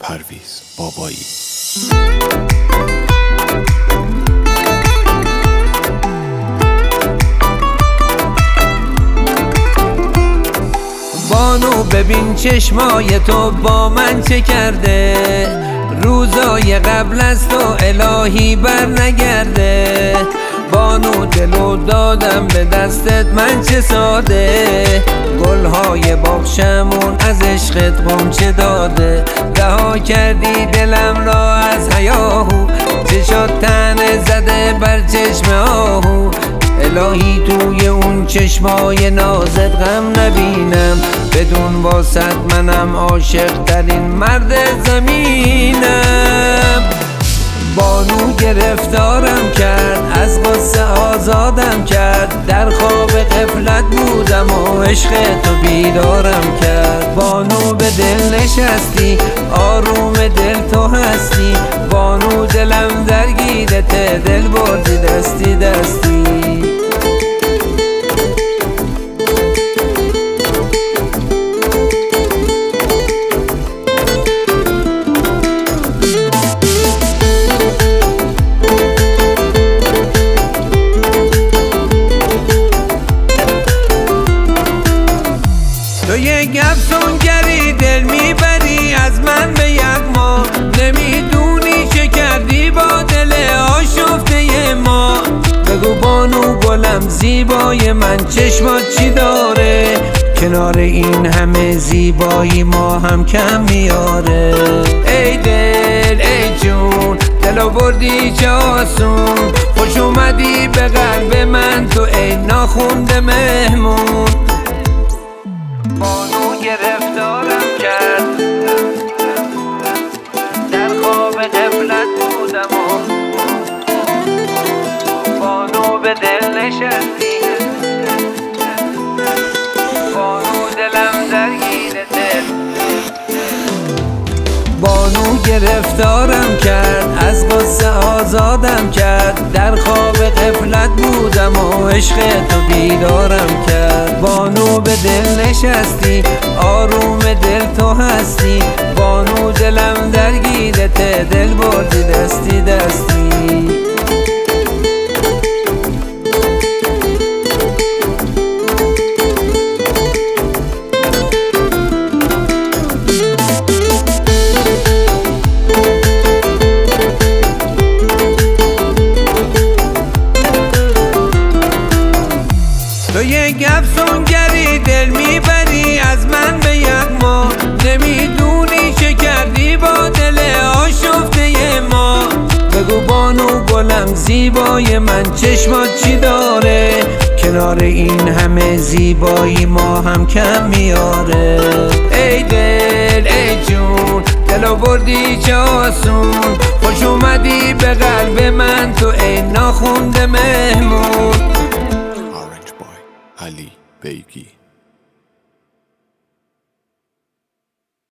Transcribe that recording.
پرویز بابایی. بانو ببین چشمای تو با من چه کرده، روزای قبل از تو الهی بر نگرده. بانو دلو دادم به دستت من چه ساده، گلهای باغچمون از عشقت غنچه داده. رها کردی دلم را از هیاهو، چشات تنه زده بر چشم آهو. الهی توی اون چشمای نازت غم نبینم، بدون واسط منم عاشق ترین مرد زمینم. بانو گرفتارم کرد، از غصه آزادم کرد، در خواب غفلت بودم و عشق تو بیدارم کرد. بانو به دل نشستی، آروم دل تو هستی، بانو دلم درگیرته، دل بردی دستی دستی. تو یک افسونگری دل میبری از من به یک ما، نمیدونی چه کردی با دل آشفته ما. بگو بانو گلم زیبای من چشمات چی داره، کنار این همه زیبایی ما هم کم میاره. ای دل ای جون دلو بردی چه آسون، خوش اومدی به قلب من تو ای ناخونده مهمون. بانو گرفتارم کرد، در خواب غفلت بودم و بانو به دل نشستی، بانو دلم درگیر دل. بانو گرفتارم کرد، از غصه آزادم کرد، در خواب غفلت بودم و عشق تو بیدارم کرد. بانو به دل نشستی، آروم دل تو هستی، بانو دلم درگیرته، دل بردی دستی دستی. تو یک افسونگری دل میبری از من به یک ما، نمیدونی چه کردی با دل آشفته ما. بگو بانو گلم زیبای من چشمات چی داره، کنار این همه زیبایی ما هم کم میاره. ای دل ای جون دلو بردی چه آسون، خوش اومدی به قلب من تو ای ناخونده مهمون. علی بیگی.